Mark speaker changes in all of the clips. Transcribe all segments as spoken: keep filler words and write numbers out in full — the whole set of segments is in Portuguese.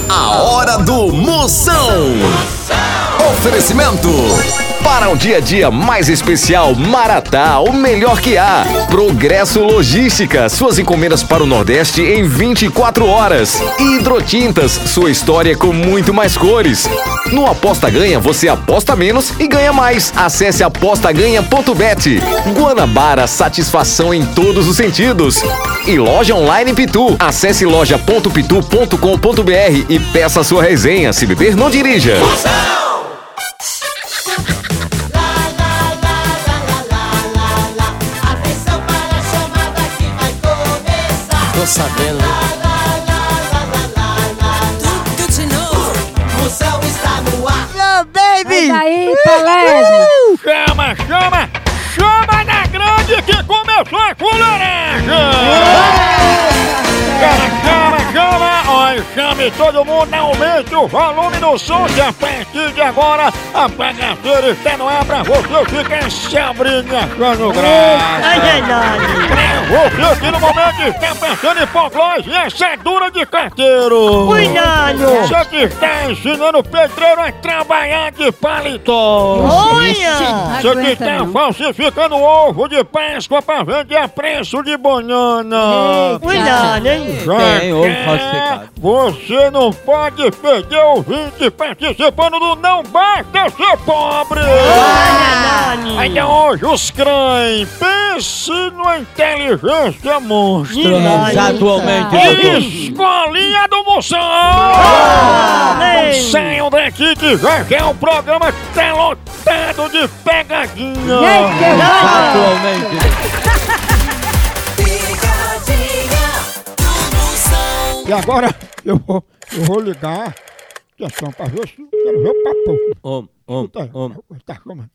Speaker 1: A hora do Moção. Oferecimento. Para um dia a dia mais especial, Maratá, o melhor que há. Progresso Logística, suas encomendas para o Nordeste em vinte e quatro horas. Hidrotintas, sua história com muito mais cores. No Aposta Ganha, você aposta menos e ganha mais. Acesse aposta ganha ponto bet. Guanabara, satisfação em todos os sentidos. E loja online Pitu. Acesse loja ponto pitu ponto com ponto br e peça sua resenha. Se beber, não dirija.
Speaker 2: Tô sabendo, né?
Speaker 3: Tudo de novo. Moção está no ar.
Speaker 4: Meu baby!
Speaker 5: Sai daí, Palésio!
Speaker 6: Chama, chama, chama na grande que começou a fuleiragem! Chama, chama, chama! Olha, chame todo mundo, aumente o volume do som que a partir de agora a bagaceira está no ar pra você ficar se abrindo e achando graça!
Speaker 4: Ai, verdade!
Speaker 6: Você que no momento está pensando em hipoglós e assadura de carteiro!
Speaker 4: Cuidado!
Speaker 6: Você que está ensinando o pedreiro a trabalhar de paletó!
Speaker 4: Olha!
Speaker 6: Você que está falsificando ovo de Páscoa para vender a preço de banana!
Speaker 4: Cuidado, hein?
Speaker 2: Tem ovo falsificado.
Speaker 6: Você não pode perder ouvinte participando do Não Basta Ser Pobre!
Speaker 4: Verdade!
Speaker 6: Então hoje os crães, pense numa inteligência monstra!
Speaker 2: Atualmente,
Speaker 6: Escolinha do Moção! Saiam daqui que já já o programa tá lotado de pegadinha!
Speaker 2: Atualmente.
Speaker 3: Pegadinha do Moção.
Speaker 6: E agora eu vou, eu vou ligar. Atenção, pra ver se quero ver o papo.
Speaker 2: Om, om,
Speaker 6: Tá,
Speaker 2: om.
Speaker 6: tá chamando.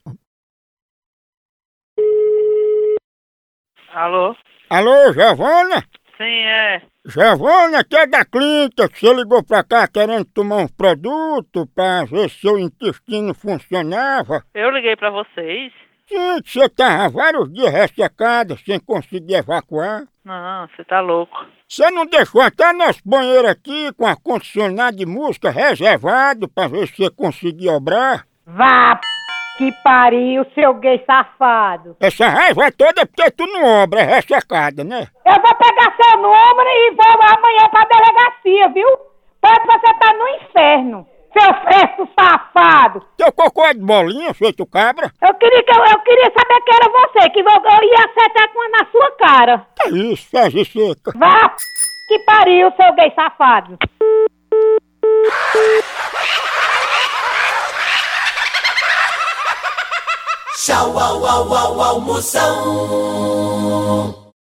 Speaker 7: Alô?
Speaker 6: Alô, Giovana?
Speaker 7: Sim, é.
Speaker 6: Giovana, que é da clínica, que você ligou pra cá querendo tomar uns produtos pra ver se seu intestino funcionava.
Speaker 7: Eu liguei pra vocês.
Speaker 6: Sim, que você tava vários dias ressecada, sem conseguir evacuar.
Speaker 7: Não, você tá louco.
Speaker 6: Você não deixou até nosso banheiro aqui com ar-condicionado de música reservado pra ver se você conseguia obrar?
Speaker 5: Vá, p... que pariu, seu gay safado!
Speaker 6: Essa raiva toda é porque tu não obra, é ressecada, né?
Speaker 5: Eu vou pegar seu número e vou amanhã pra delegacia, viu? Pode você estar no inferno, seu festo safado!
Speaker 6: Teu cocô é de bolinha, feito cabra?
Speaker 5: Eu queria, que eu, eu queria saber que era você, que eu, eu ia acertar com uma na sua cara!
Speaker 6: É isso, faz seca.
Speaker 5: Vá, p... que pariu, seu gay safado!
Speaker 3: Tchau, au, au, au, au, Moção.